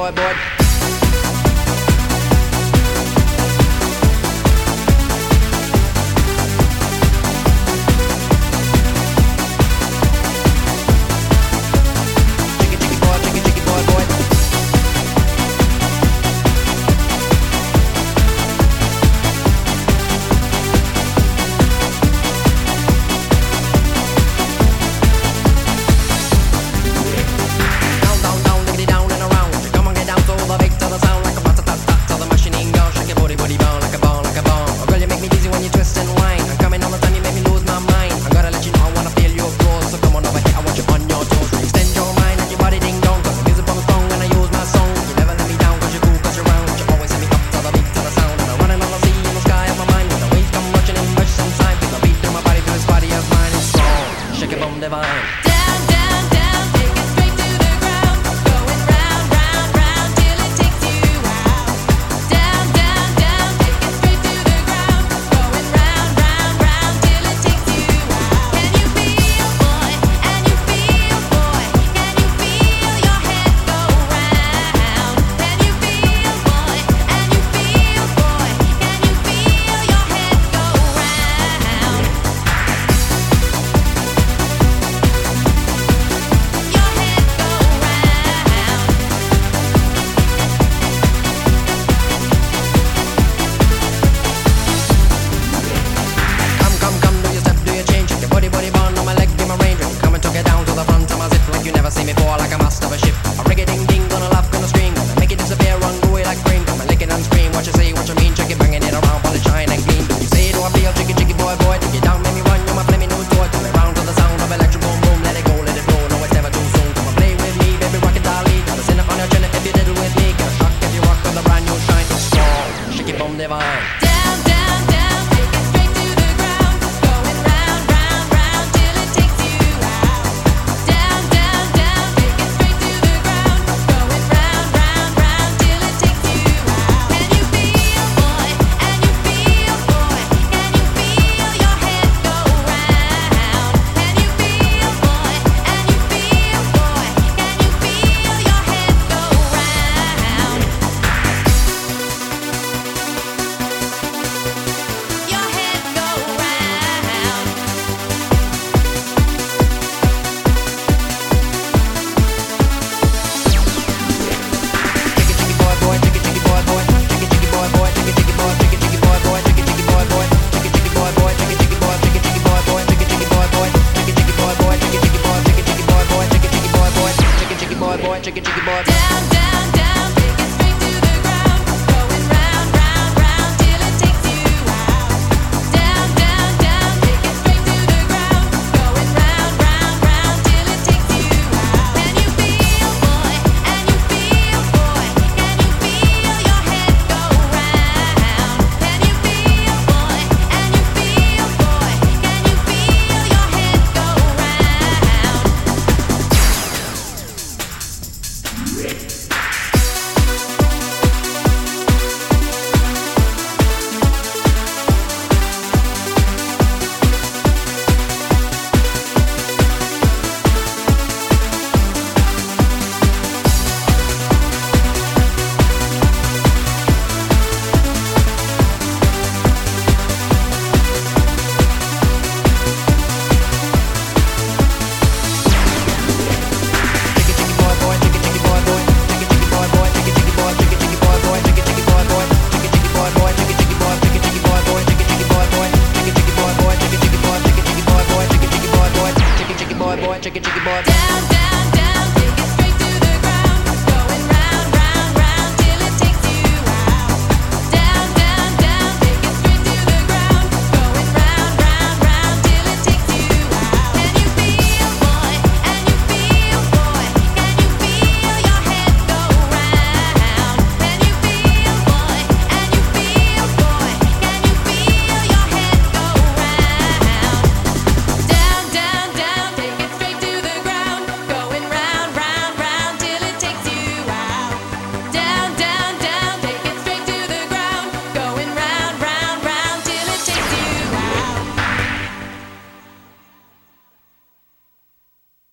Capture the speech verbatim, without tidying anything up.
boy, boy. Divine. See me fall like a master of a ship. I rig it ding ding, gonna laugh, gonna scream, gonna make it disappear, run away like cream. Come and lick it and scream, what you say, what you mean, check it, banging it around, polish shine and clean. You say, do I feel chicky chicky boy boy? Take it down, make me run, you're my flaming new toy. Turn it round to the sound of electric boom boom, let it go, let it flow, no it's never too soon. Come and play with me, baby, rock it dolly. Gotta sit up on your chin if you diddle with me. Get a shock if you rock with a brand new shine. It's strong, shake it, boom divine.